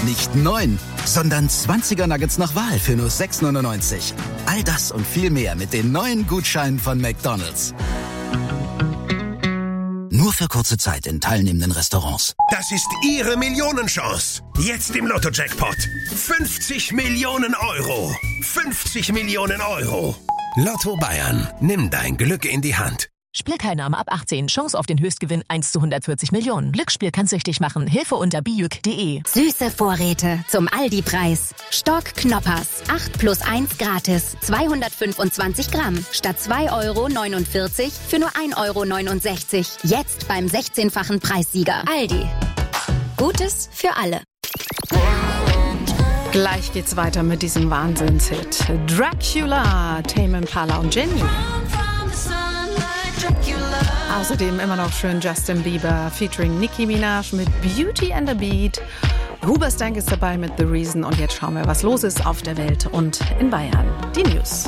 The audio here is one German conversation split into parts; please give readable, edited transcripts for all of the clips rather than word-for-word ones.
Nicht 9, sondern 20er Nuggets nach Wahl für nur 6,99. All das und viel mehr mit den neuen Gutscheinen von McDonald's. Nur für kurze Zeit in teilnehmenden Restaurants. Das ist Ihre Millionenchance. Jetzt im Lotto-Jackpot. 50 Millionen Euro. 50 Millionen Euro. Lotto Bayern. Nimm dein Glück in die Hand. Spielteilnahme ab 18. Chance auf den Höchstgewinn 1 zu 140 Millionen. Glücksspiel kann süchtig machen. Hilfe unter biüc.de. Süße Vorräte zum Aldi-Preis. Stock Knoppers. 8 plus 1 gratis. 225 Gramm. Statt 2,49 € für nur 1,69 €. Jetzt beim 16-fachen Preissieger. Aldi. Gutes für alle. Gleich geht's weiter mit diesem Wahnsinnshit. Dracula, Tame Impala und Jenny. Außerdem immer noch schön Justin Bieber featuring Nicki Minaj mit Beauty and the Beat. Hoobastank ist dabei mit The Reason. Und jetzt schauen wir, was los ist auf der Welt und in Bayern. Die News.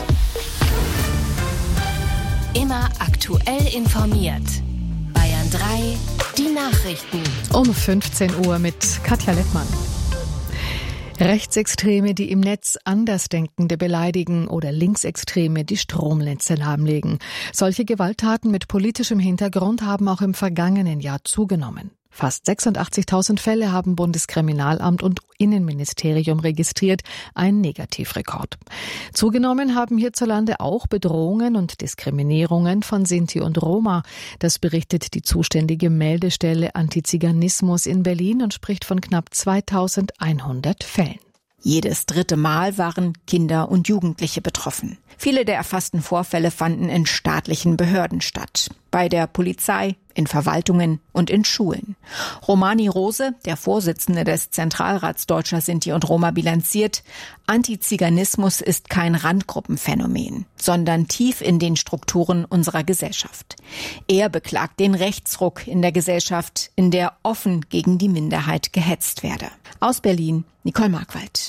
Immer aktuell informiert. Bayern 3, die Nachrichten. Um 15 Uhr mit Katja Lettmann. Rechtsextreme, die im Netz Andersdenkende beleidigen oder Linksextreme, die Stromnetze lahmlegen. Solche Gewalttaten mit politischem Hintergrund haben auch im vergangenen Jahr zugenommen. Fast 86.000 Fälle haben Bundeskriminalamt und Innenministerium registriert, ein Negativrekord. Zugenommen haben hierzulande auch Bedrohungen und Diskriminierungen von Sinti und Roma. Das berichtet die zuständige Meldestelle Antiziganismus in Berlin und spricht von knapp 2.100 Fällen. Jedes dritte Mal waren Kinder und Jugendliche betroffen. Viele der erfassten Vorfälle fanden in staatlichen Behörden statt. Bei der Polizei, in Verwaltungen und in Schulen. Romani Rose, der Vorsitzende des Zentralrats Deutscher Sinti und Roma, bilanziert: Antiziganismus ist kein Randgruppenphänomen, sondern tief in den Strukturen unserer Gesellschaft. Er beklagt den Rechtsruck in der Gesellschaft, in der offen gegen die Minderheit gehetzt werde. Aus Berlin, Nicole Markwald.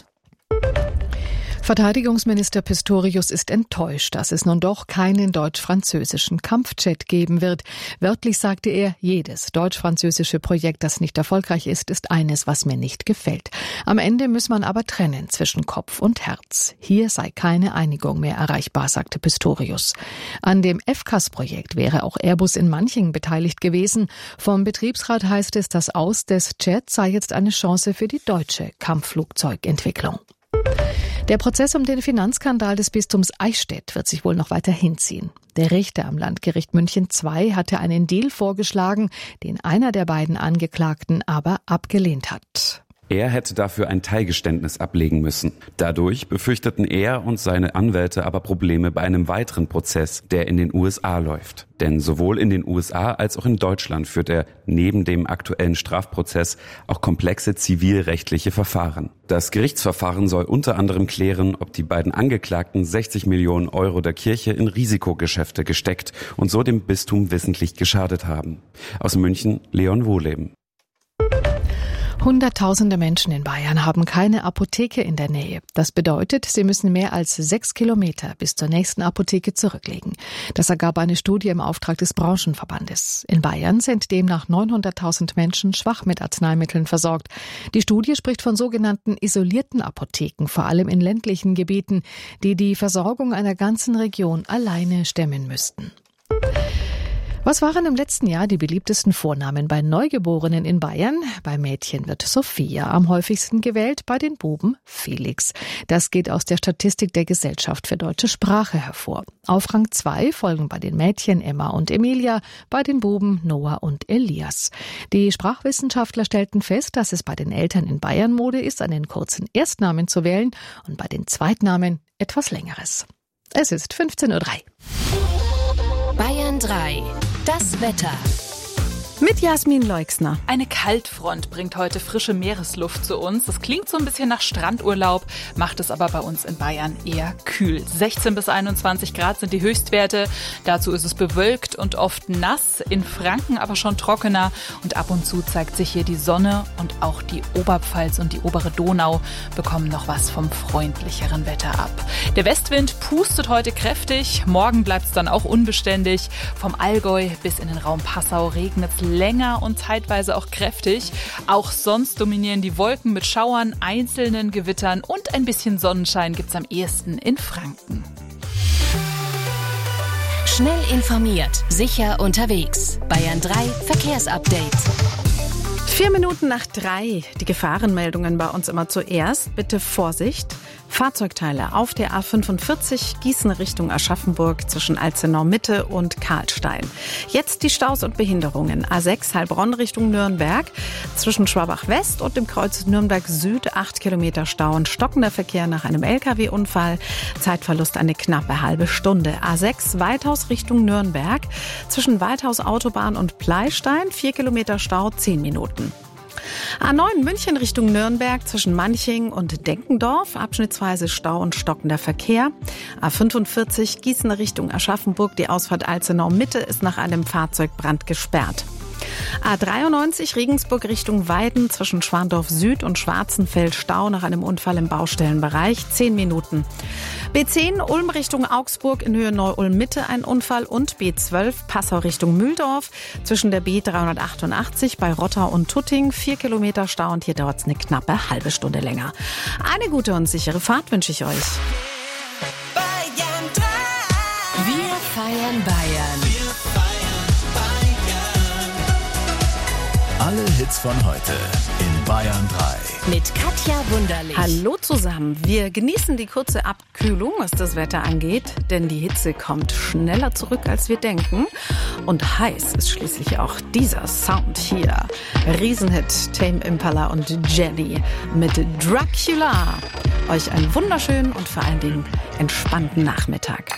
Verteidigungsminister Pistorius ist enttäuscht, dass es nun doch keinen deutsch-französischen Kampfjet geben wird. Wörtlich sagte er, jedes deutsch-französische Projekt, das nicht erfolgreich ist, ist eines, was mir nicht gefällt. Am Ende muss man aber trennen zwischen Kopf und Herz. Hier sei keine Einigung mehr erreichbar, sagte Pistorius. An dem FCAS-Projekt wäre auch Airbus in Manching beteiligt gewesen. Vom Betriebsrat heißt es, das Aus des Jets sei jetzt eine Chance für die deutsche Kampfflugzeugentwicklung. Der Prozess um den Finanzskandal des Bistums Eichstätt wird sich wohl noch weiter hinziehen. Der Richter am Landgericht München II hatte einen Deal vorgeschlagen, den einer der beiden Angeklagten aber abgelehnt hat. Er hätte dafür ein Teilgeständnis ablegen müssen. Dadurch befürchteten er und seine Anwälte aber Probleme bei einem weiteren Prozess, der in den USA läuft. Denn sowohl in den USA als auch in Deutschland führt er neben dem aktuellen Strafprozess auch komplexe zivilrechtliche Verfahren. Das Gerichtsverfahren soll unter anderem klären, ob die beiden Angeklagten 60 Millionen Euro der Kirche in Risikogeschäfte gesteckt und so dem Bistum wissentlich geschadet haben. Aus München, Leon Wohleben. Hunderttausende Menschen in Bayern haben keine Apotheke in der Nähe. Das bedeutet, sie müssen mehr als 6 Kilometer bis zur nächsten Apotheke zurücklegen. Das ergab eine Studie im Auftrag des Branchenverbandes. In Bayern sind demnach 900.000 Menschen schwach mit Arzneimitteln versorgt. Die Studie spricht von sogenannten isolierten Apotheken, vor allem in ländlichen Gebieten, die die Versorgung einer ganzen Region alleine stemmen müssten. Was waren im letzten Jahr die beliebtesten Vornamen bei Neugeborenen in Bayern? Bei Mädchen wird Sophia am häufigsten gewählt, bei den Buben Felix. Das geht aus der Statistik der Gesellschaft für deutsche Sprache hervor. Auf Rang 2 folgen bei den Mädchen Emma und Emilia, bei den Buben Noah und Elias. Die Sprachwissenschaftler stellten fest, dass es bei den Eltern in Bayern Mode ist, einen kurzen Erstnamen zu wählen und bei den Zweitnamen etwas Längeres. Es ist 15:03 Uhr. Bayern 3. Das Wetter. Mit Jasmin Leixner. Eine Kaltfront bringt heute frische Meeresluft zu uns. Das klingt so ein bisschen nach Strandurlaub, macht es aber bei uns in Bayern eher kühl. 16 bis 21 Grad sind die Höchstwerte. Dazu ist es bewölkt und oft nass. In Franken aber schon trockener. Und ab und zu zeigt sich hier die Sonne. Und auch die Oberpfalz und die obere Donau bekommen noch was vom freundlicheren Wetter ab. Der Westwind pustet heute kräftig. Morgen bleibt es dann auch unbeständig. Vom Allgäu bis in den Raum Passau regnet es länger und zeitweise auch kräftig. Auch sonst dominieren die Wolken mit Schauern, einzelnen Gewittern und ein bisschen Sonnenschein gibt's am ehesten in Franken. Schnell informiert, sicher unterwegs. Bayern 3 Verkehrsupdate. 3:04. Die Gefahrenmeldungen bei uns immer zuerst. Bitte Vorsicht. Fahrzeugteile auf der A45 Gießen Richtung Aschaffenburg zwischen Alzenau-Mitte und Karlstein. Jetzt die Staus und Behinderungen. A6 Heilbronn Richtung Nürnberg. Zwischen Schwabach-West und dem Kreuz Nürnberg-Süd 8 Kilometer Stau und stockender Verkehr nach einem LKW-Unfall. Zeitverlust eine knappe halbe Stunde. A6 Weithaus Richtung Nürnberg. Zwischen Weithaus Autobahn und Pleistein 4 Kilometer Stau 10 Minuten. A9 München Richtung Nürnberg zwischen Manching und Denkendorf, abschnittsweise Stau und stockender Verkehr. A45 Gießen Richtung Aschaffenburg, die Ausfahrt Alzenau-Mitte ist nach einem Fahrzeugbrand gesperrt. A93 Regensburg Richtung Weiden zwischen Schwandorf Süd und Schwarzenfeld Stau nach einem Unfall im Baustellenbereich 10 Minuten. B10 Ulm Richtung Augsburg in Höhe Neu-Ulm Mitte ein Unfall und B12 Passau Richtung Mühldorf zwischen der B388 bei Rottau und Tutting 4 Kilometer Stau und hier dauert es eine knappe halbe Stunde länger. Eine gute und sichere Fahrt wünsche ich euch. Wir feiern Bayern. Alle Hits von heute in Bayern 3. Mit Katja Wunderlich. Hallo zusammen. Wir genießen die kurze Abkühlung, was das Wetter angeht, denn die Hitze kommt schneller zurück, als wir denken. Und heiß ist schließlich auch dieser Sound hier. Riesenhit Tame Impala und Jenny mit Dracula. Euch einen wunderschönen und vor allen Dingen entspannten Nachmittag.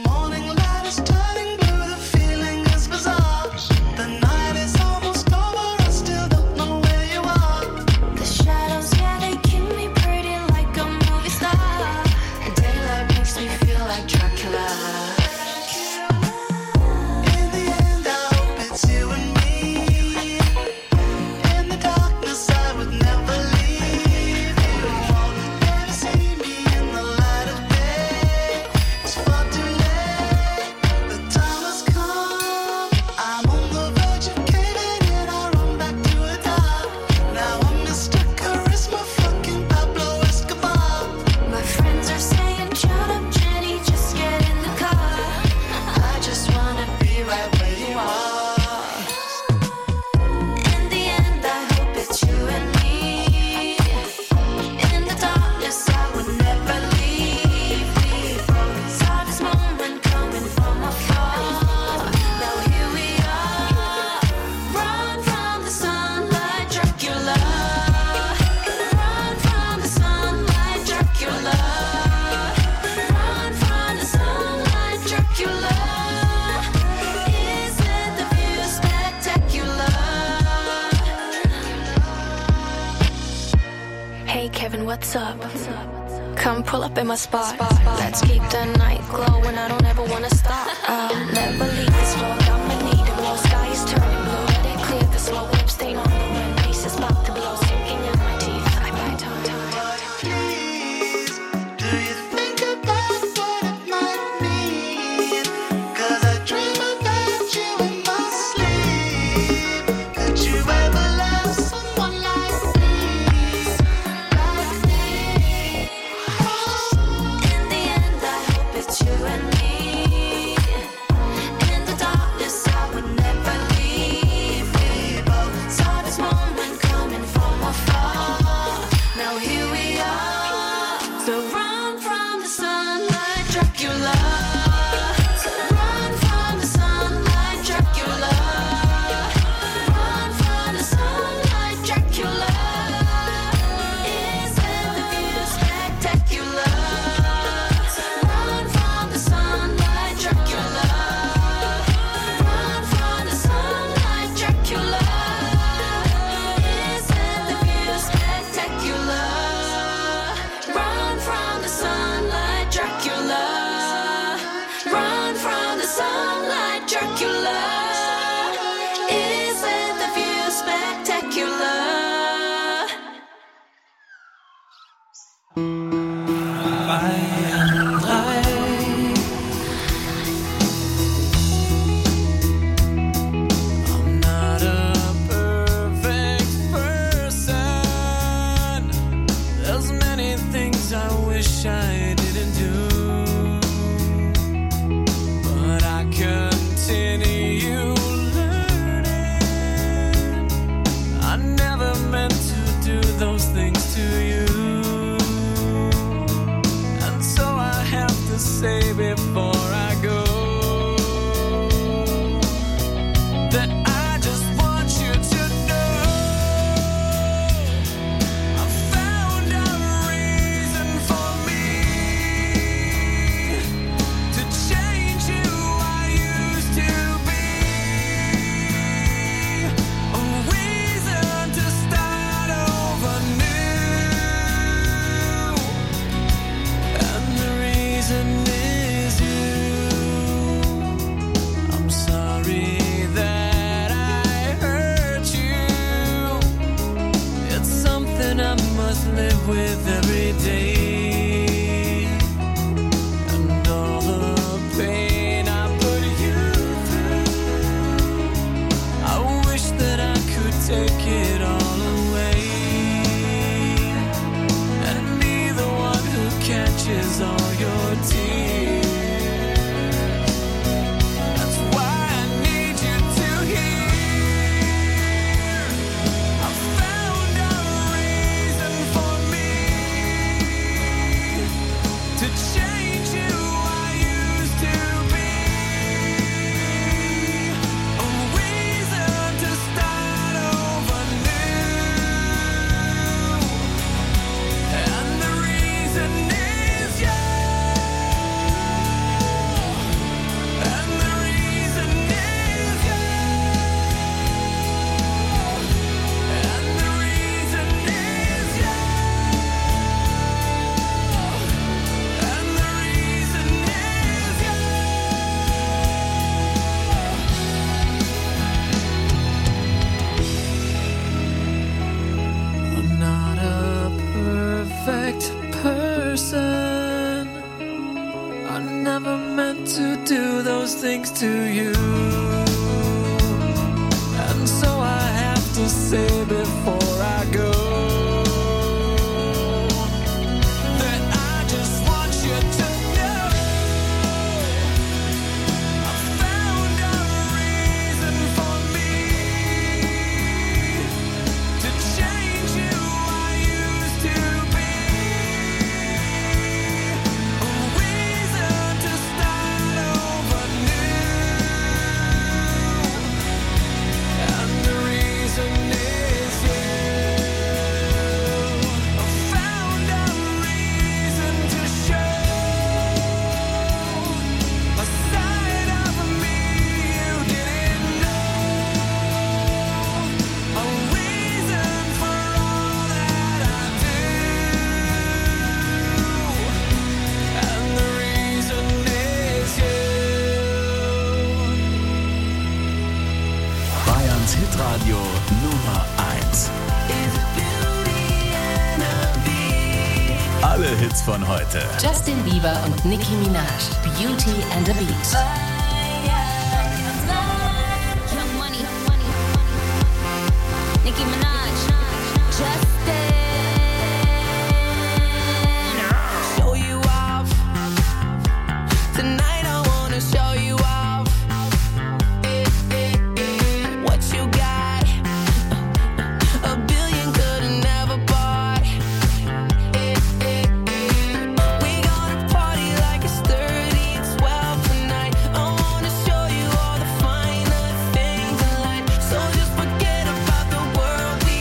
What's up? Come pull up in my spot. Let's keep the night glowing. I don't ever wanna stop. I'll never leave this floor. Got my need to blow. Sky is turning blue. Let it clear the slow whip stain on the wind. Peace is about to blow. Sinking in my teeth. I bite tongue. Please, do you think about what it might mean? 'Cause I dream about you in my sleep. Could you ever love someone like me? You and me. In the darkness I would never leave. We both saw this moment coming from afar. Now here we are. So run from the sunlight, Dracula. Run from the sunlight, Dracula. Run from the sunlight, Dracula. Isn't the view spectacular? I'm not a live with every day, and all the pain I put you through. I wish that I could take it all away and be the one who catches all your tears. That's why I need you to hear. I found a reason for me to change who I used to be. A reason to start over new. And the reason is you. And the reason is you. And the reason is you. And the reason is you. I'm not a perfect person. I never meant to do those things to you. And so I have to say before I go that I just want you to know I found a reason for me to change who I used to be. A reason to start over new. And the reason is you. I found a reason to show a side of me you didn't know. A reason for all that I do. And the reason is you. Bayerns Hitradio Nummer 1. Alle Hits von heute. Justin Bieber und Nicki Minaj. Beauty and the Beat. Young Money, Nicki Minaj, Justin. Show you off. Tonight I wanna show you off. What you got? A billion could've never bought. We gonna party like it's 30 and 12 tonight. I wanna show you all the finer things in life. So just forget about the world we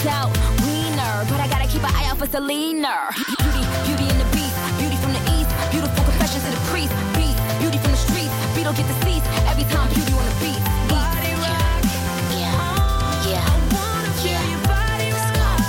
without wiener, but I gotta keep an eye out for Selena. Beauty in the beast, beauty from the east, beautiful confessions of the priest, beast, beauty from the streets, beat don't get the seats, every time beauty on the beat. Body rock, yeah, yeah, I wanna feel your body rock.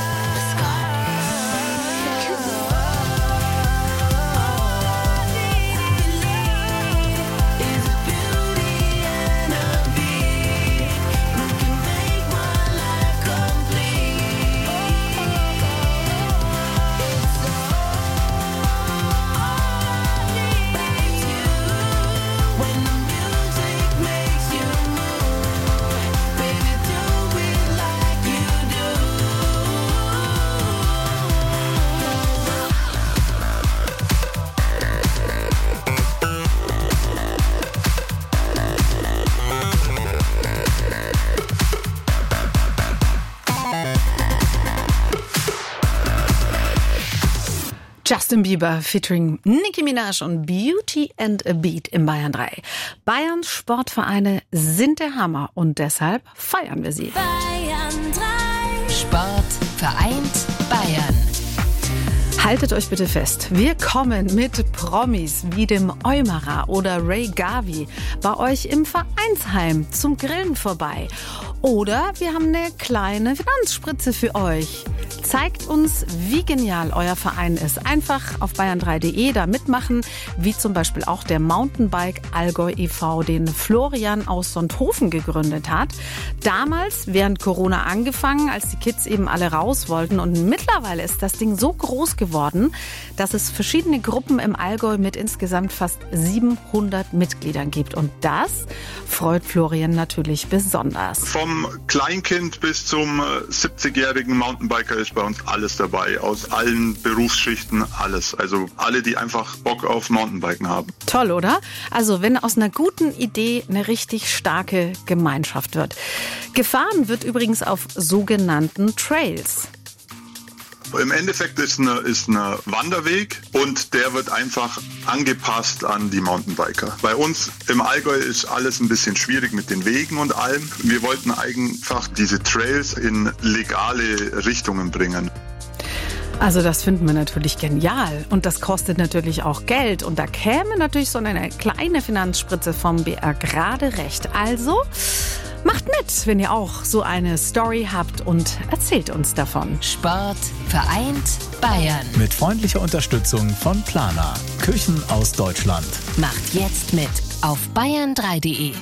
Justin Bieber featuring Nicki Minaj und Beauty and a Beat in Bayern 3. Bayerns Sportvereine sind der Hammer und deshalb feiern wir sie. Bayern 3. Sport vereint Bayern. Haltet euch bitte fest, wir kommen mit Promis wie dem Eumerer oder Ray Gavi bei euch im Vereinsheim zum Grillen vorbei. Oder wir haben eine kleine Finanzspritze für euch. Zeigt uns, wie genial euer Verein ist. Einfach auf bayern3.de da mitmachen, wie zum Beispiel auch der Mountainbike Allgäu e.V., den Florian aus Sonthofen gegründet hat. Damals während Corona angefangen, als die Kids eben alle raus wollten. Und mittlerweile ist das Ding so groß geworden, dass es verschiedene Gruppen im Allgäu mit insgesamt fast 700 Mitgliedern gibt. Und das freut Florian natürlich besonders. Vom Kleinkind bis zum 70-jährigen Mountainbiker ist bei uns alles dabei, aus allen Berufsschichten, alles. Also alle, die einfach Bock auf Mountainbiken haben. Toll, oder? Also wenn aus einer guten Idee eine richtig starke Gemeinschaft wird. Gefahren wird übrigens auf sogenannten Trails. Im Endeffekt ist ein Wanderweg und der wird einfach angepasst an die Mountainbiker. Bei uns im Allgäu ist alles ein bisschen schwierig mit den Wegen und allem. Wir wollten einfach diese Trails in legale Richtungen bringen. Also das finden wir natürlich genial und das kostet natürlich auch Geld und da käme natürlich so eine kleine Finanzspritze vom BR gerade recht. Also macht mit, wenn ihr auch so eine Story habt und erzählt uns davon. Sport vereint Bayern. Mit freundlicher Unterstützung von Plana. Küchen aus Deutschland. Macht jetzt mit auf bayern3.de.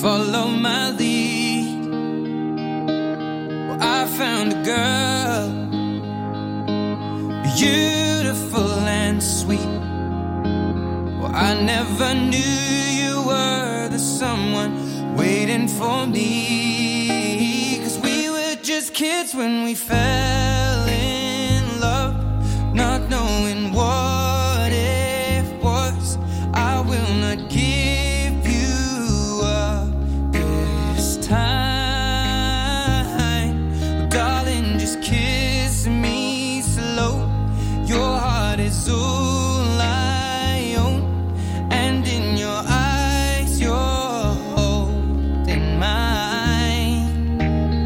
follow my lead. Well, I found a girl, beautiful and sweet. Well, I never knew you were the someone waiting for me. 'Cause we were just kids when we fell in love, not knowing what it was. I will not give you up this time. Darling, just kiss me slow. Your heart is all I own, and in your eyes you're holding mine.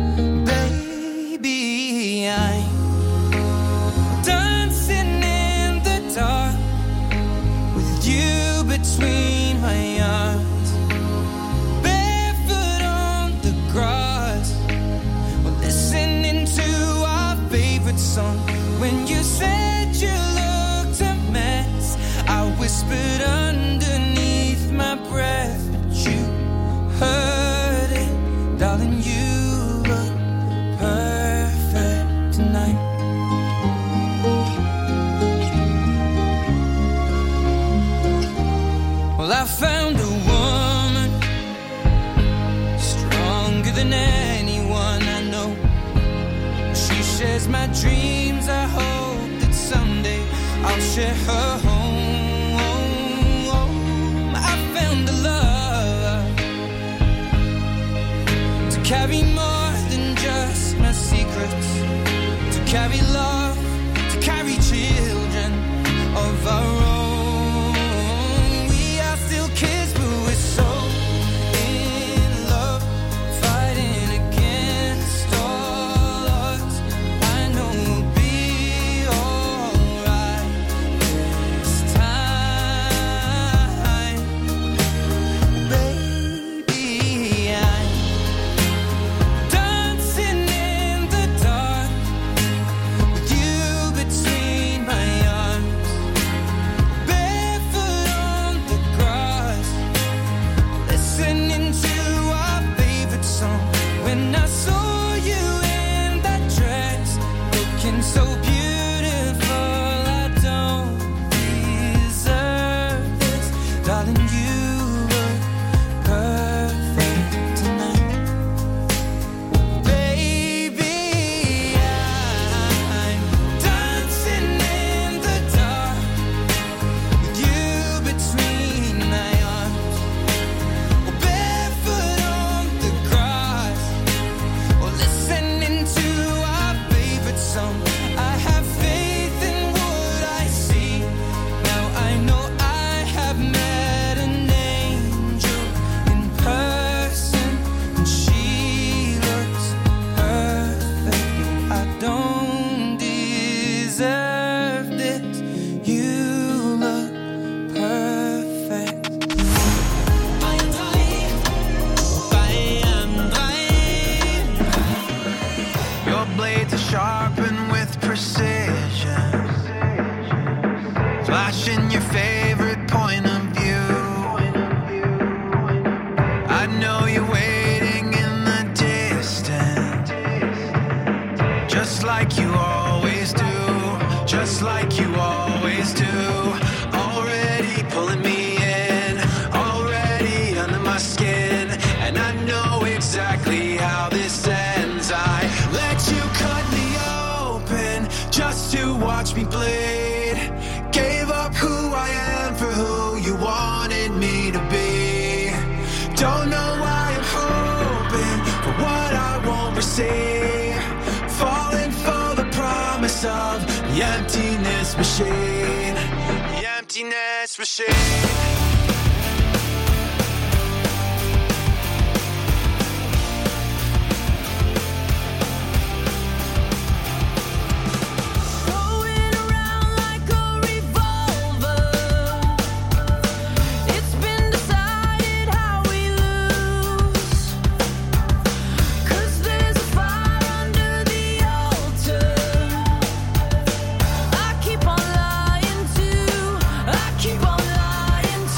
Baby, I'm dancing in the dark with you between my arms, barefoot on the grass, or listening to our favorite song. When you said you looked a mess, I whispered underneath my breath, but you heard it. Darling, you look perfect tonight. Well, I found a woman stronger than anyone I know. She shares my dreams. I hope that someday I'll share her home. I found a love to carry more than just my secrets, to carry love, to carry children of our own. We are still kids, but we're so in love, fighting against all odds. I know we'll be alright this time. Baby, I'm dancing in the dark with you between my arms, barefoot on the grass, listening to our favorite song. When I saw you in that dress, looking so beautiful, I don't deserve this. Darling, you look perfect tonight. Baby, I'm dancing in the dark with you between my arms, or barefoot on the grass, or listening to our favorite song. I have faith in what I see. Now I know I have met an angel in person, and she looks perfect. I don't deserve this. You look perfect. Your blades are sharpened with precision, flashing your favorite point of view. I know you're waiting in the distance, just like you always do, just like you always do. Already pulling me in, already under my skin, and I know exactly how this ends. I let you cut me open just to watch me bleed. Gave up who I am for who you wanted me to be. Don't know why I'm hoping for what I won't receive. Falling for the promise of the emptiness machine. The emptiness machine. Going around like a revolver. It's been decided how we lose. 'Cause there's a fire under the altar. I keep on lying to. I keep on lying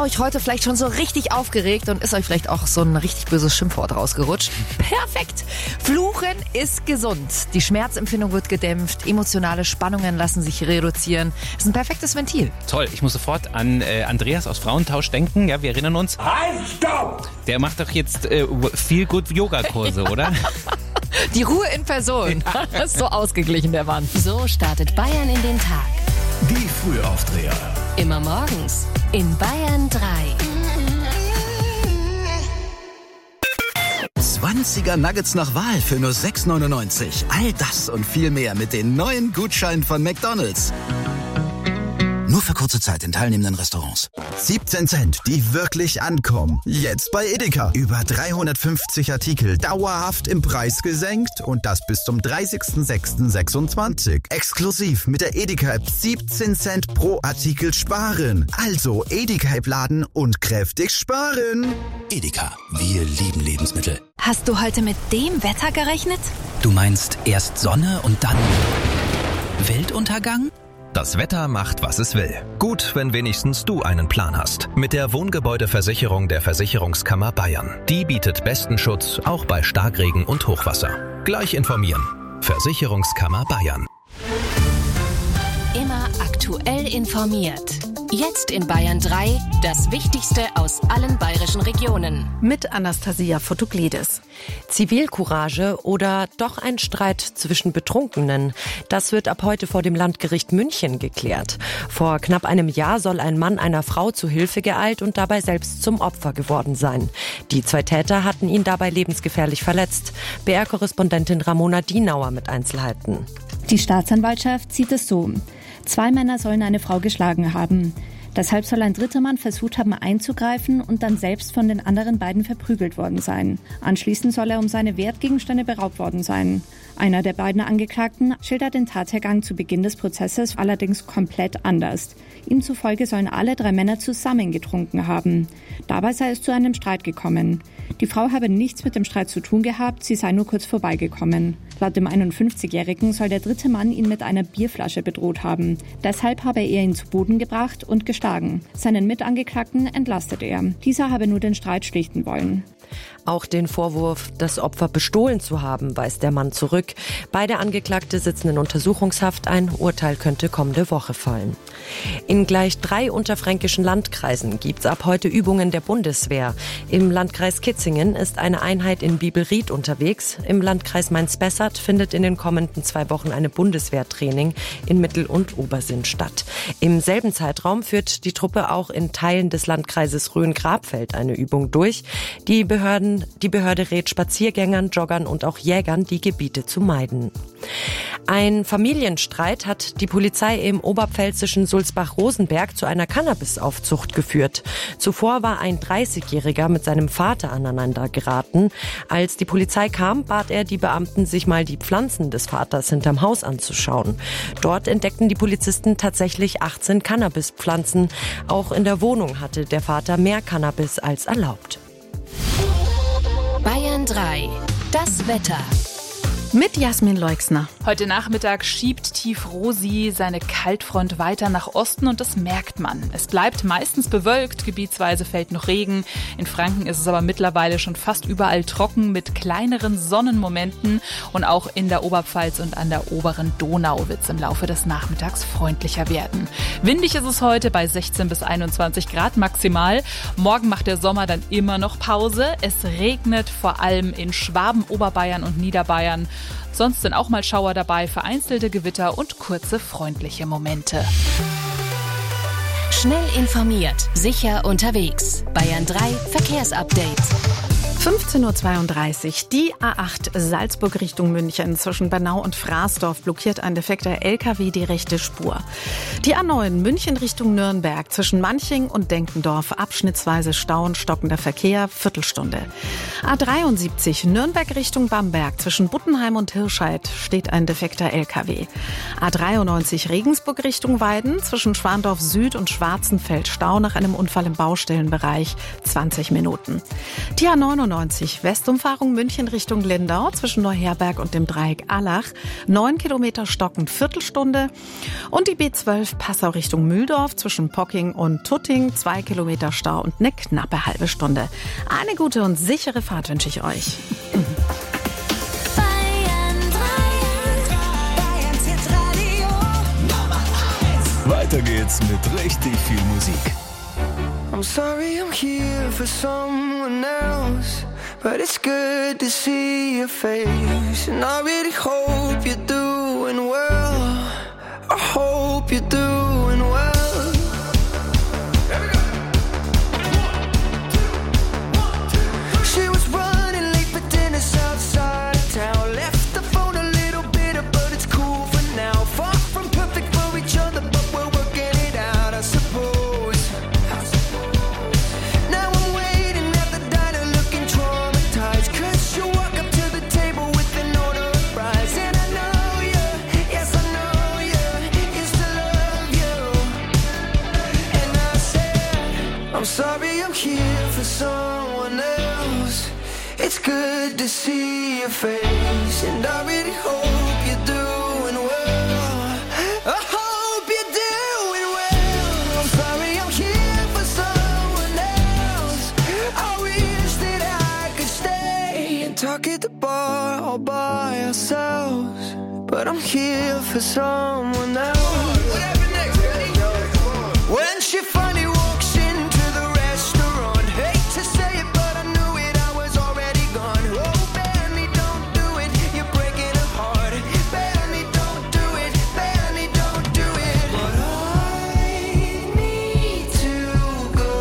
euch heute vielleicht schon so richtig aufgeregt und ist euch vielleicht auch so ein richtig böses Schimpfwort rausgerutscht? Perfekt! Fluchen ist gesund. Die Schmerzempfindung wird gedämpft, emotionale Spannungen lassen sich reduzieren. Ist ein perfektes Ventil. Toll, ich muss sofort an Andreas aus Frauentausch denken. Ja, wir erinnern uns. Halt, stopp! Der macht doch jetzt Feel-Good-Yoga-Kurse, oder? Die Ruhe in Person. So ausgeglichen, der Mann. So startet Bayern in den Tag. Die Frühaufdreher. Immer morgens in Bayern 3. 20er Nuggets nach Wahl für nur 6,99. All das und viel mehr mit den neuen Gutscheinen von McDonald's. Nur für kurze Zeit in teilnehmenden Restaurants. 17 Cent, die wirklich ankommen. Jetzt bei Edeka. Über 350 Artikel dauerhaft im Preis gesenkt und das bis zum 30.06.26. Exklusiv mit der Edeka-App 17 Cent pro Artikel sparen. Also Edeka-App laden und kräftig sparen. Edeka, wir lieben Lebensmittel. Hast du heute mit dem Wetter gerechnet? Du meinst erst Sonne und dann Weltuntergang? Das Wetter macht, was es will. Gut, wenn wenigstens du einen Plan hast. Mit der Wohngebäudeversicherung der Versicherungskammer Bayern. Die bietet besten Schutz, auch bei Starkregen und Hochwasser. Gleich informieren. Versicherungskammer Bayern. Immer aktuell informiert. Jetzt in Bayern 3, das Wichtigste aus allen bayerischen Regionen. Mit Anastasia Fotoglidis. Zivilcourage oder doch ein Streit zwischen Betrunkenen? Das wird ab heute vor dem Landgericht München geklärt. Vor knapp einem Jahr soll ein Mann einer Frau zu Hilfe geeilt und dabei selbst zum Opfer geworden sein. Die 2 Täter hatten ihn dabei lebensgefährlich verletzt. BR-Korrespondentin Ramona Dienauer mit Einzelheiten. Die Staatsanwaltschaft sieht es so. 2 Männer sollen eine Frau geschlagen haben. Deshalb soll ein dritter Mann versucht haben einzugreifen und dann selbst von den anderen beiden verprügelt worden sein. Anschließend soll er um seine Wertgegenstände beraubt worden sein. Einer der beiden Angeklagten schildert den Tathergang zu Beginn des Prozesses allerdings komplett anders. Ihm zufolge sollen alle 3 Männer zusammen getrunken haben. Dabei sei es zu einem Streit gekommen. Die Frau habe nichts mit dem Streit zu tun gehabt, sie sei nur kurz vorbeigekommen. Laut dem 51-Jährigen soll der dritte Mann ihn mit einer Bierflasche bedroht haben. Deshalb habe er ihn zu Boden gebracht und geschlagen. Seinen Mitangeklagten entlastet er. Dieser habe nur den Streit schlichten wollen. Auch den Vorwurf, das Opfer bestohlen zu haben, weist der Mann zurück. Beide Angeklagte sitzen in Untersuchungshaft. Ein Urteil könnte kommende Woche fallen. In gleich 3 unterfränkischen Landkreisen gibt es ab heute Übungen der Bundeswehr. Im Landkreis Kitzingen ist eine Einheit in Bibelried unterwegs. Im Landkreis Mainz-Bessert findet in den kommenden 2 Wochen eine Bundeswehrtraining in Mittel- und Obersinn statt. Im selben Zeitraum führt die Truppe auch in Teilen des Landkreises Rhön-Grabfeld eine Übung durch. Die Behörde rät Spaziergängern, Joggern und auch Jägern, die Gebiete zu meiden. Ein Familienstreit hat die Polizei im oberpfälzischen Sulzbach-Rosenberg zu einer Cannabisaufzucht geführt. Zuvor war ein 30-Jähriger mit seinem Vater aneinander geraten. Als die Polizei kam, bat er die Beamten, sich mal die Pflanzen des Vaters hinterm Haus anzuschauen. Dort entdeckten die Polizisten tatsächlich 18 Cannabispflanzen. Auch in der Wohnung hatte der Vater mehr Cannabis als erlaubt. Bayern 3, das Wetter. Mit Jasmin Leixner. Heute Nachmittag schiebt Tief Rosi seine Kaltfront weiter nach Osten und das merkt man. Es bleibt meistens bewölkt, gebietsweise fällt noch Regen. In Franken ist es aber mittlerweile schon fast überall trocken mit kleineren Sonnenmomenten. Und auch in der Oberpfalz und an der oberen Donau wird es im Laufe des Nachmittags freundlicher werden. Windig ist es heute bei 16 bis 21 Grad maximal. Morgen macht der Sommer dann immer noch Pause. Es regnet vor allem in Schwaben, Oberbayern und Niederbayern. Sonst sind auch mal Schauer dabei, vereinzelte Gewitter und kurze freundliche Momente. Schnell informiert, sicher unterwegs. Bayern 3 Verkehrsupdate. 15.32 Uhr. Die A8 Salzburg Richtung München zwischen Bernau und Fraßdorf blockiert ein defekter LKW die rechte Spur. Die A9 München Richtung Nürnberg zwischen Manching und Denkendorf abschnittsweise Stau und stockender Verkehr, Viertelstunde. A73 Nürnberg Richtung Bamberg zwischen Buttenheim und Hirscheid steht ein defekter LKW. A93 Regensburg Richtung Weiden zwischen Schwandorf Süd und Schwarzenfeld Stau nach einem Unfall im Baustellenbereich, 20 Minuten. Die A99 A97 Westumfahrung München Richtung Lindau zwischen Neuherberg und dem Dreieck Allach. 9 Kilometer stockend Viertelstunde. Und die B12 Passau Richtung Mühldorf zwischen Pocking und Tutting. 2 Kilometer Stau und eine knappe halbe Stunde. Eine gute und sichere Fahrt wünsche ich euch. Weiter geht's mit richtig viel Musik. I'm sorry I'm here for someone else, but it's good to see your face. And I really hope you're doing well. I hope you're doing well. She was running late for dinner outside of town. Left the phone a little bitter, but it's cool for now. Far from perfect for each other, but we're working it out, I suppose. Now I'm waiting at the diner looking traumatized, 'cause you walk up to the table with an order of fries. And I know you, yes I know you, used to love you. And I said, I'm sorry I'm here for someone else. It's good to see your face, and I really hope you're doing well. I hope you're doing well. I'm sorry I'm here for someone else. I wish that I could stay and talk at the bar all by ourselves, but I'm here for someone else. When she finally walks into the restaurant, hate to say it, but I knew it, I was already gone. Oh, Benny, don't do it, you're breaking her heart. Benny, don't do it, Benny, don't do it. But I need to go.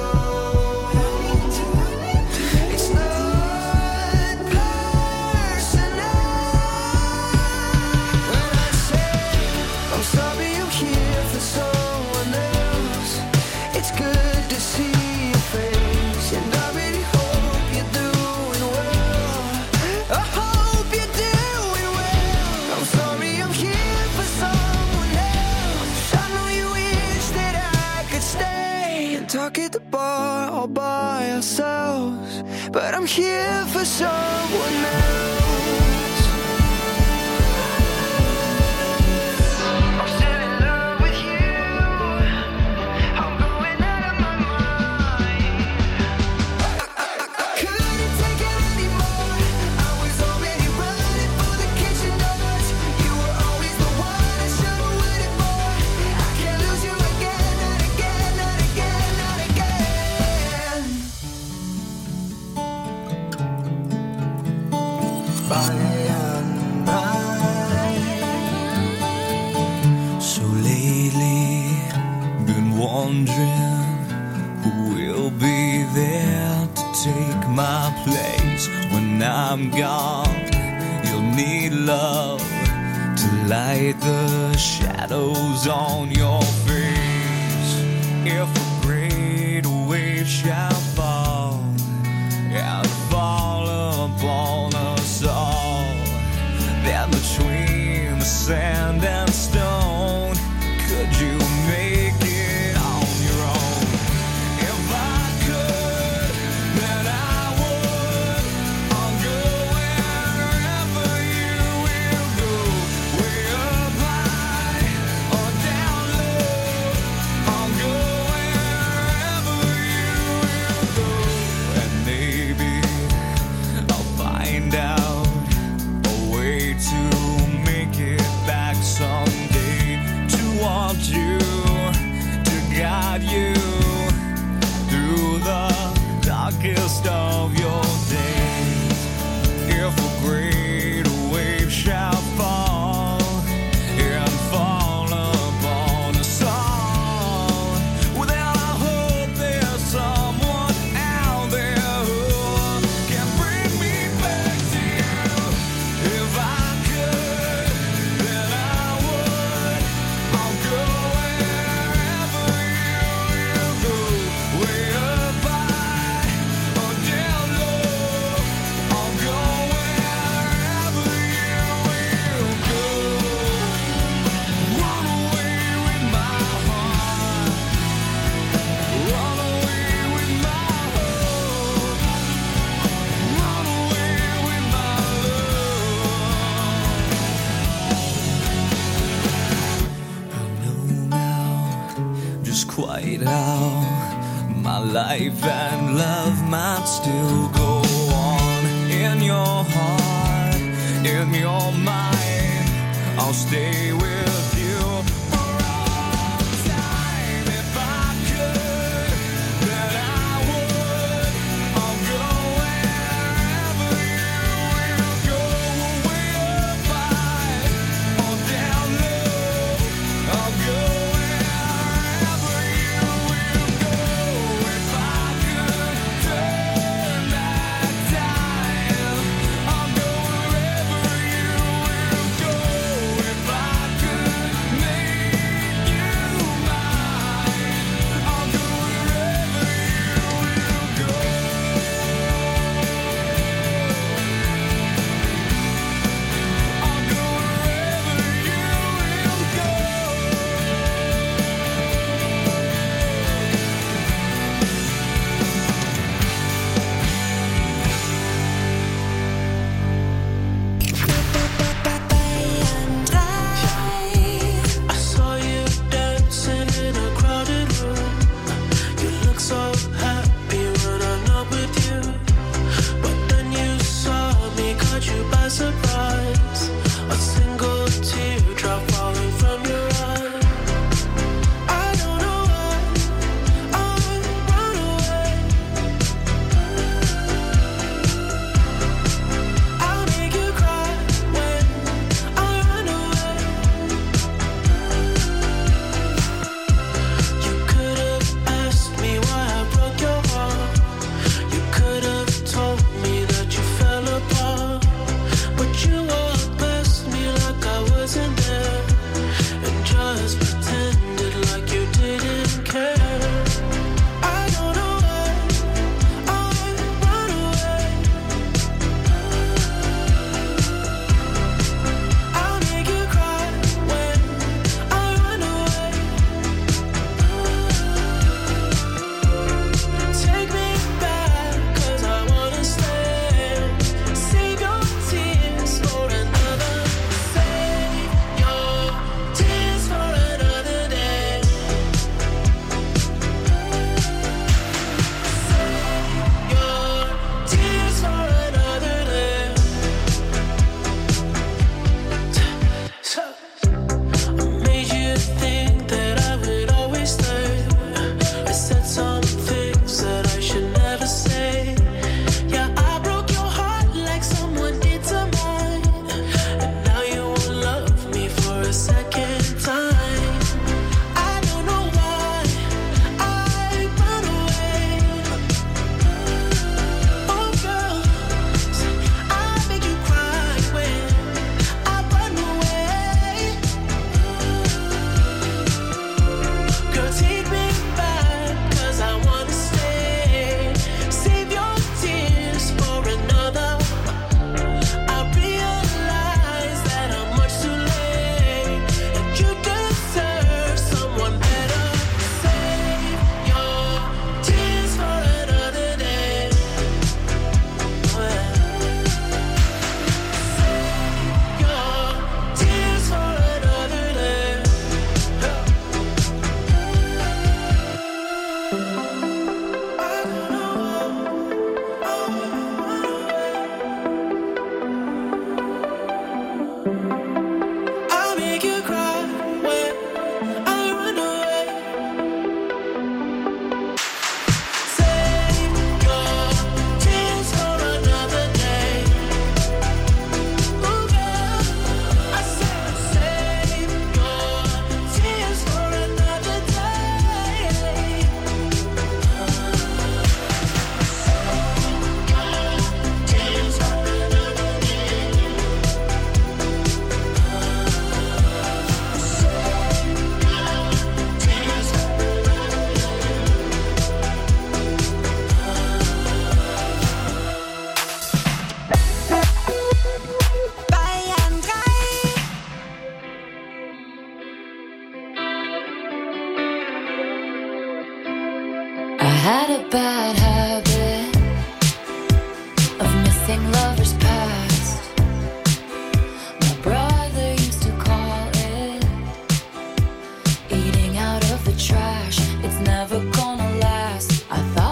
It's not personal. When I say I'm sorry I'm here for someone else, it's good to see your face, and I really hope you're doing well. I hope you're doing well. I'm sorry I'm here for someone else. I know you wish that I could stay and talk at the bar all by ourselves, but I'm here for someone else. I'm still in love with you. I'm going out of my mind. I couldn't take it anymore. I was already running for the kitchen doors. You were always the one I should have waited for. I can't lose you again, not again, not again, not again. By and by. So lately, been wondering who will be there to take my place when I'm gone. You'll need love to light the shadows on your face. If a great wave shall fall and fall upon us all, then between the sand and stone, could you make it on your own? If I could, then I would. I'll go wherever you will go, way up high or down low. I'll go wherever you will go, and maybe I'll find out a way to make it back someday, to want you, to guide you through the darkest of your days. If a great wave shall fall and fall upon us all, well then I hope there's someone out there who can bring me back to you. If I could, then I would. I'll go wherever you will go, way up high or down low. life and love might still go on. In your heart, in your mind, I'll stay with you for all time. If I could, then I would. I'll go wherever you will go. Way up high or down low, I'll go wherever you will go. If I could turn back time, I'll go wherever you will go. If I could make you mine, I'll go wherever you will go. I'll go wherever you will go. I saw you dancing in a crowded room. You look so happy when I'm not with you. But then you saw me, caught you by surprise. A single teardrop falling from your eye. I don't know why I run away. I'll make you cry when I run away. You could have asked me why I broke your heart. You could have told me that you fell apart. But you walked past me like I wasn't there, and just pretended like you didn't care. I don't know why I run away. I'll make you cry when I run away. Take me back, 'cause I wanna stay. Save your tears for another. Save your tears for another day. Save your tears for another day. I made you think that I would always stay. I said some things that I should never say. Yeah, I broke your heart like someone did to mine. And now you won't love me for a second time. I don't know why I run away. Oh girl, I make you cry when I run away. Girl, take me back, 'cause I wanna stay. Save your tears for another. I realize that I'm much too late, and you deserve someone better. Save your tears for another day. Oh, yeah. Save your tears for another day. I'll make you cry when I run away. Save your tears for another day. Oh girl, I said save your tears for another day. Tears for another day. Bayern 3. I had a bad habit of missing lovers past. My brother used to call it eating out of the trash. It's never gonna last. I thought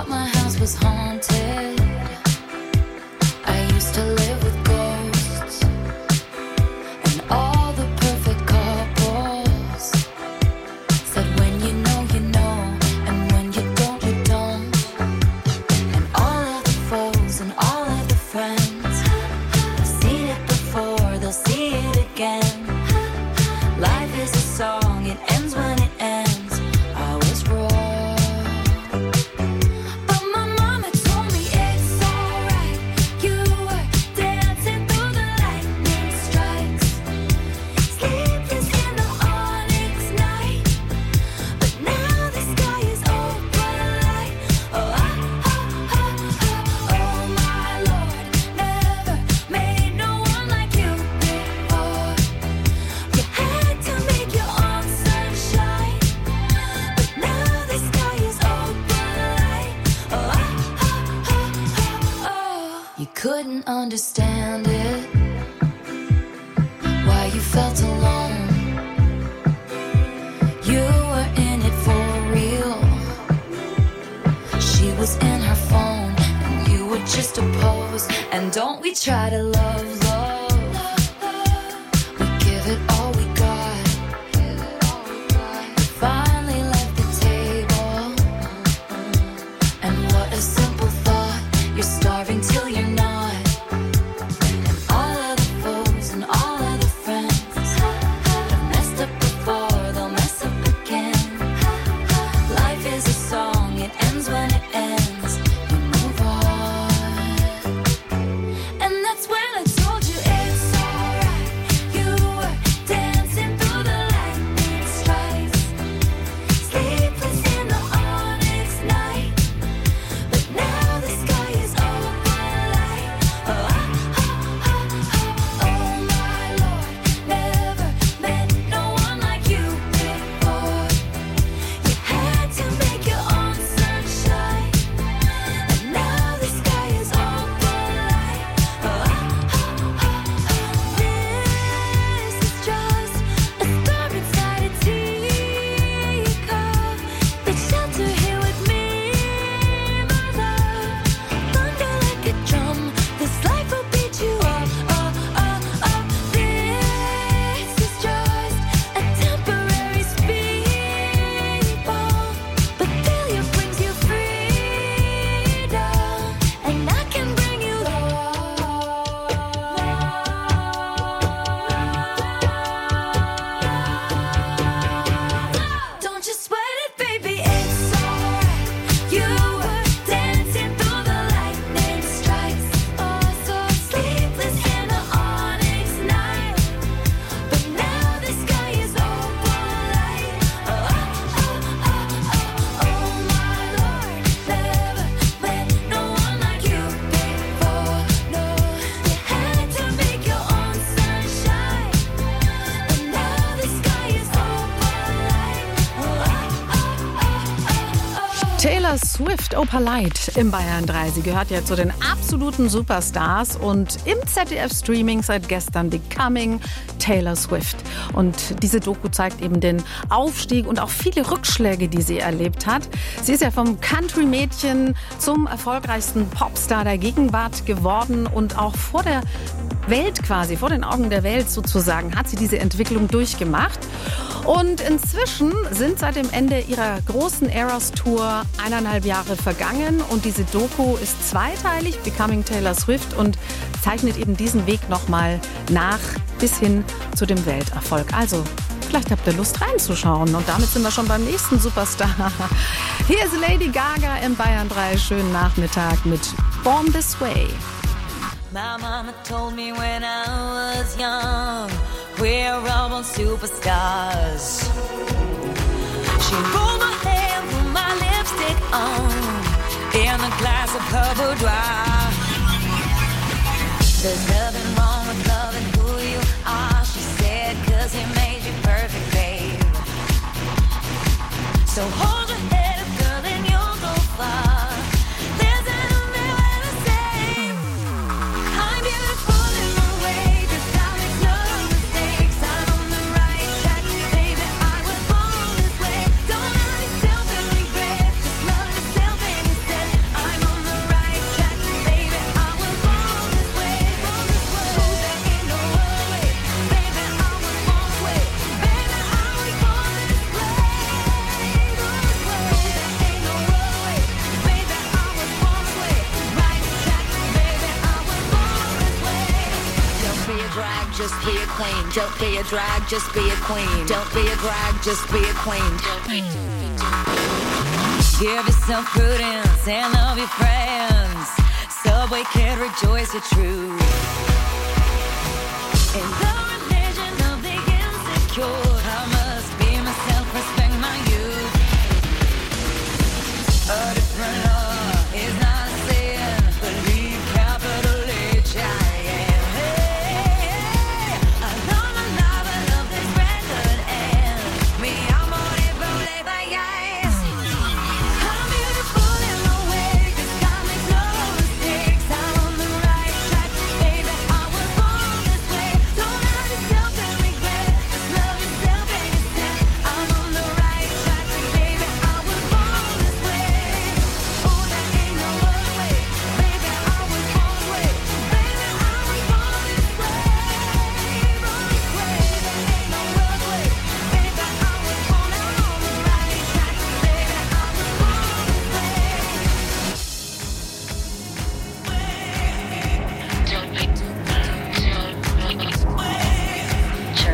You couldn't understand it, why you felt alone. You were in it for real. She was in her phone, and you were just a pose. And don't we try to love, we give it all we got. We finally left the table, and what a simple thought. You're starving till you're not. And all of the foes and all of the friends have messed up before, they'll mess up again. Life is a song, it ends when it ends. You move on. And that's when I told you it's alright. You were dancing through the lightning strikes, sleepless in the onyx night. But now the sky is open light. Oh my Lord, never met no one like you before. You had to make your own sunshine, and now the sky is open light. This is just a storm inside a teacup. But shelter here with me, my love. Thunder like a drum, this life will beat you up. This is just a temporary speed bump, but failure brings you freedom, and I can bring you love. Don't you sweat it, baby, it's alright. You were dancing through the lightning strikes, so sleepless in the onyx night. But now the sky is open light. Oh my Lord, never met no one like you before. No, you had to make your own sunshine, and now the sky is open light. Taylor Swift, Opalite im Bayern 3. Sie gehört ja zu den absoluten Superstars und im ZDF-Streaming seit gestern Becoming Taylor Swift. Und diese Doku zeigt eben den Aufstieg und auch viele Rückschläge, die sie erlebt hat. Sie ist ja vom Country-Mädchen zum erfolgreichsten Popstar der Gegenwart geworden und auch vor der Welt quasi, vor den Augen der Welt sozusagen, hat sie diese Entwicklung durchgemacht. Und inzwischen sind seit dem Ende ihrer großen Eras-Tour 1,5 Jahre vergangen und diese Doku ist zweiteilig, Becoming Taylor Swift, und zeichnet eben diesen Weg nochmal nach bis hin zu dem Welterfolg. Also, vielleicht habt ihr Lust reinzuschauen und damit sind wir schon beim nächsten Superstar. Hier ist Lady Gaga im Bayern 3. Schönen Nachmittag mit Born This Way. My mama told me when I was young, we're all born superstars. She rolled my hair, put my lipstick on, in a glass of her boudoir. There's nothing wrong with loving who you are, she said, 'cause he made you perfect, babe. So hold your head up, girl, and you'll go far. There's nothing left to say. I'm beautiful in my way, 'cause I make no mistakes. I'm on the right track, baby, I was born this way. Don't hurt yourself and regret, just love yourself and instead. I'm on the right track, baby, I was born this way. Oh, there ain't no other way, baby, I was born this way. Baby, I was born this way. Just be a queen. Don't be a drag, just be a queen. Don't be a drag, just be a queen. Give yourself prudence and love your friends. Subway kid, rejoice your truth. In the religion of the insecure, I must be myself, respect my youth. A different love is not a sin. Believe capital H I am. I'm beautiful in my way, 'cause God makes no mistakes. I'm on the right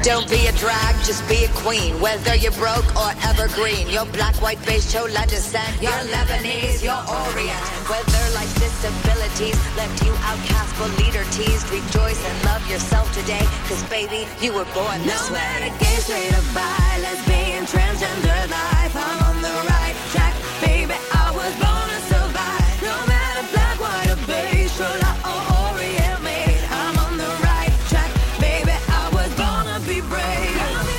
Don't be a drag, just be a queen. Whether you're broke or evergreen, you're black, white, beige, chola descent. You're Lebanese, you're Orient. Whether life's disabilities left you outcast but leader teased, rejoice and love yourself today, cause baby, you were born this way. No matter gay, straight or bi, lesbian, transgender life, I'm on the right track, baby, I was born to survive. No matter black, white or beige, chola or Orient made, I'm on the right track, baby, I was born to be brave.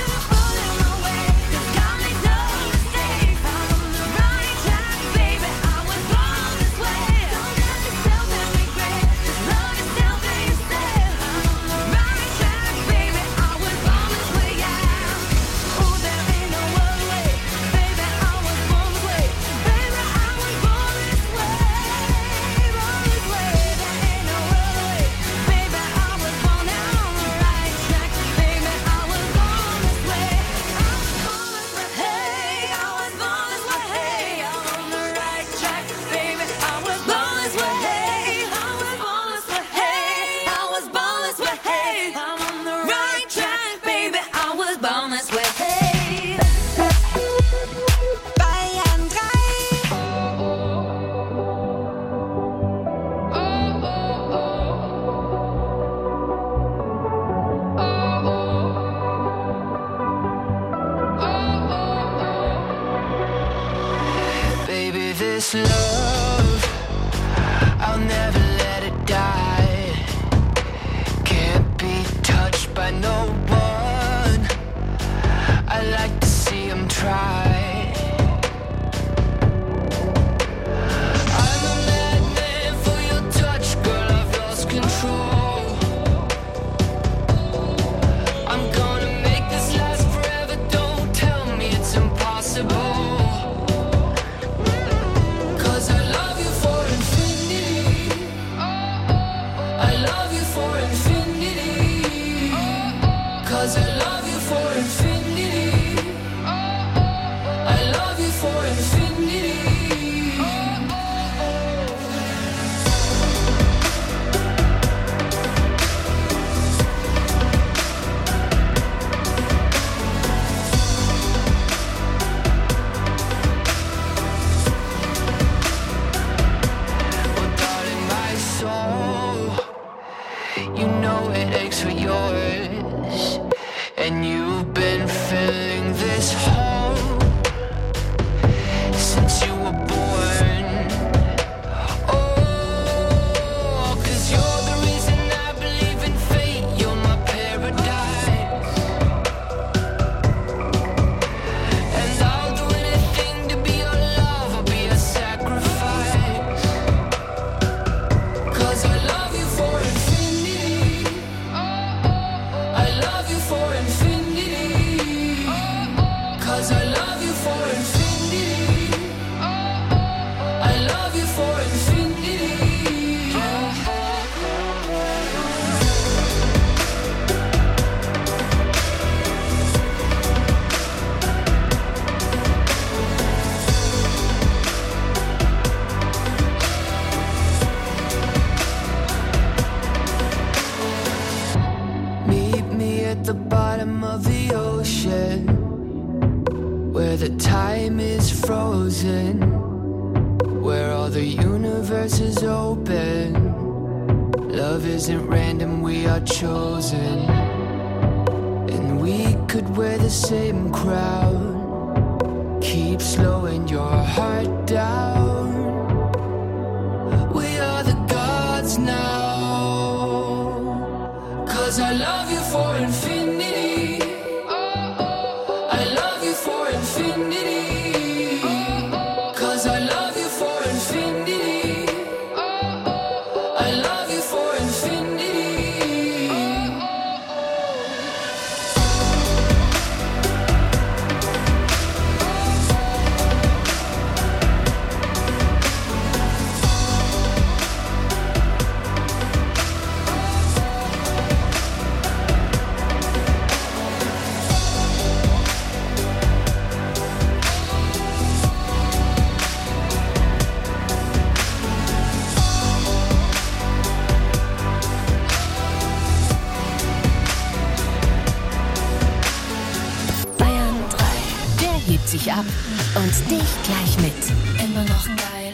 This love, I'll never let it die. Can't be touched by no one. I like to see him try. I'm a madman for your touch, girl, I've lost control. I'm gonna make this last forever, don't tell me it's impossible. ab und dich gleich mit. Immer noch geil.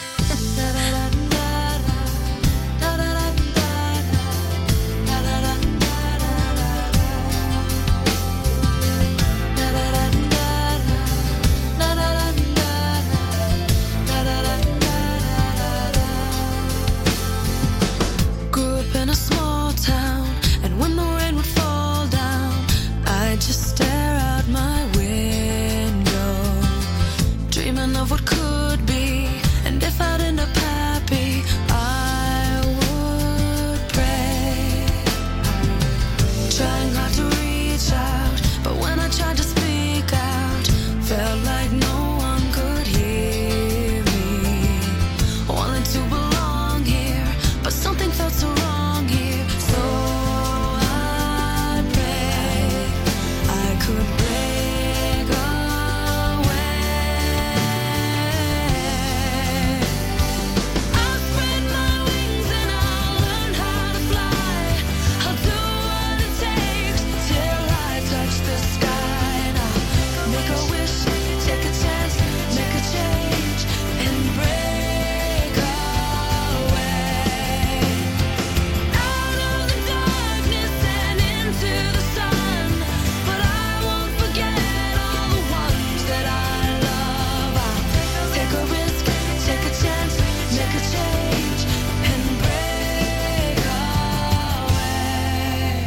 Grew up in a small town, and when the rain would fall down, I'd just stare out my window, dreaming of what could be. And if I'd end up happy, I would pray, trying hard to reach out, but when I tried to speak out, felt like no one could hear me. Wanted to belong here, but something felt so wrong here. So I pray I could break away. I'll spread my wings and I'll learn how to fly. I'll do what it takes till I touch the sky. And I'll make a wish, take a chance, make a change, and break away. Out of the darkness and into the sun, but I won't forget all the ones that I love. I'll take a risk, take a chance, make a change, and break away.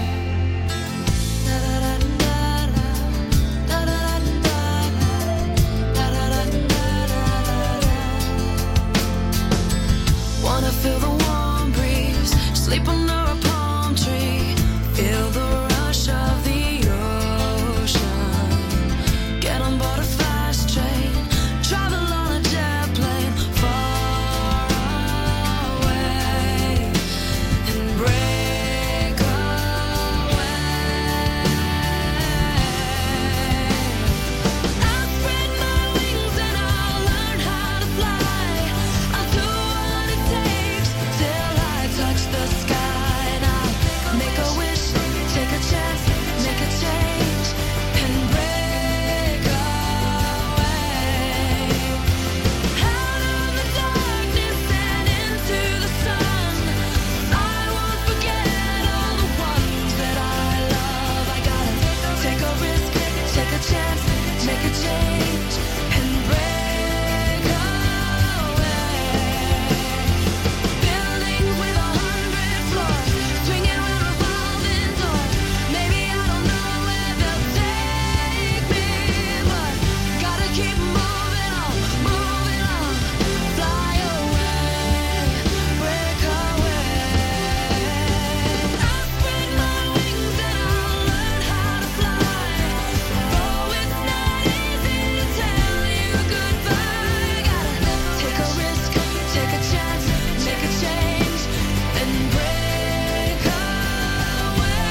Wanna feel the warm breeze, sleep under a palm tree, feel the rush of the ocean, get on board a fast train, travel on a jet plane far away, and break away. I'll spread my wings and I'll learn how to fly. I'll do what it takes till I touch the sky. And I'll make a wish, take a chance, make a change, and break away. Out of the darkness and into the sun, I won't forget all the ones that I love. I gotta take a risk, take a chance, make a change, and break away. Buildings with 100 floors, swinging round revolving doors. Maybe I don't know where they'll take me, but gotta keep moving on, fly away, break away. I'll spread my wings and I'll learn how to fly. Oh, it's not easy to tell you goodbye. Gotta take a risk, take a chance, make a change, and break away.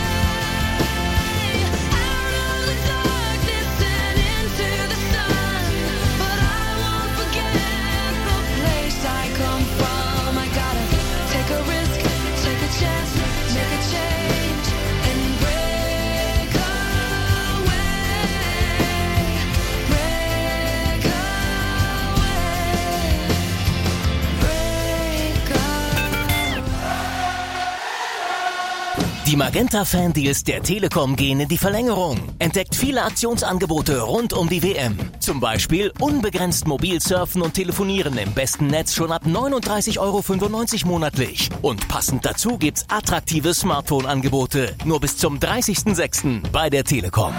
Out of the darkness and into the sun, but I won't forget the place I come from. I gotta take a risk, take a chance, make a change, and break away, break away, break away. Die Magenta-Fan-Deals der Telekom gehen in die Verlängerung. Entdeckt viele Aktionsangebote rund um die WM. Zum Beispiel unbegrenzt mobil surfen und telefonieren im besten Netz schon ab 39,95 € monatlich. Und passend dazu gibt's attraktive Smartphone-Angebote. Nur bis zum 30.06. bei der Telekom.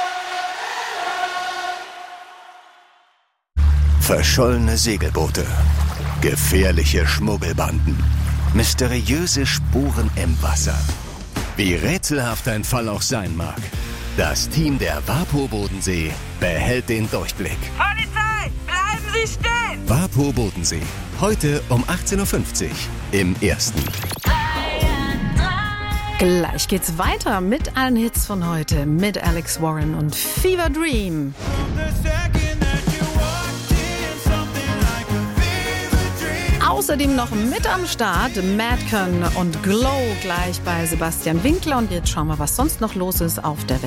Verschollene Segelboote, gefährliche Schmuggelbanden, mysteriöse Spuren im Wasser. Wie rätselhaft ein Fall auch sein mag, das Team der WAPO Bodensee behält den Durchblick. Polizei, bleiben Sie stehen! WAPO Bodensee, heute um 18:50 Uhr im Ersten. Gleich geht's weiter mit allen Hits von heute mit Alex Warren und Fever Dream. Außerdem noch mit am Start Madcon und Glow gleich bei Sebastian Winkler. Und jetzt schauen wir, was sonst noch los ist auf der Welt.